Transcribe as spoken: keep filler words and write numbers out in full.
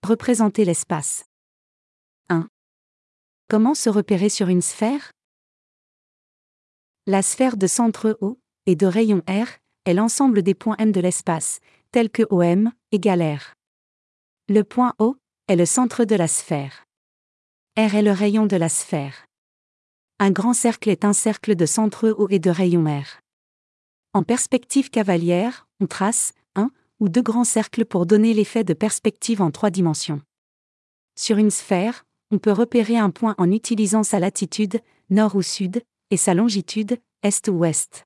Représenter l'espace. un. Comment se repérer sur une sphère? La sphère de centre O, et de rayon R, est l'ensemble des points M de l'espace, tels que O M égale R. Le point O est le centre de la sphère. R est le rayon de la sphère. Un grand cercle est un cercle de centre O et de rayon R. En perspective cavalière, on trace un ou deux grands cercles pour donner l'effet de perspective en trois dimensions. Sur une sphère, on peut repérer un point en utilisant sa latitude, nord ou sud, et sa longitude, est ou ouest.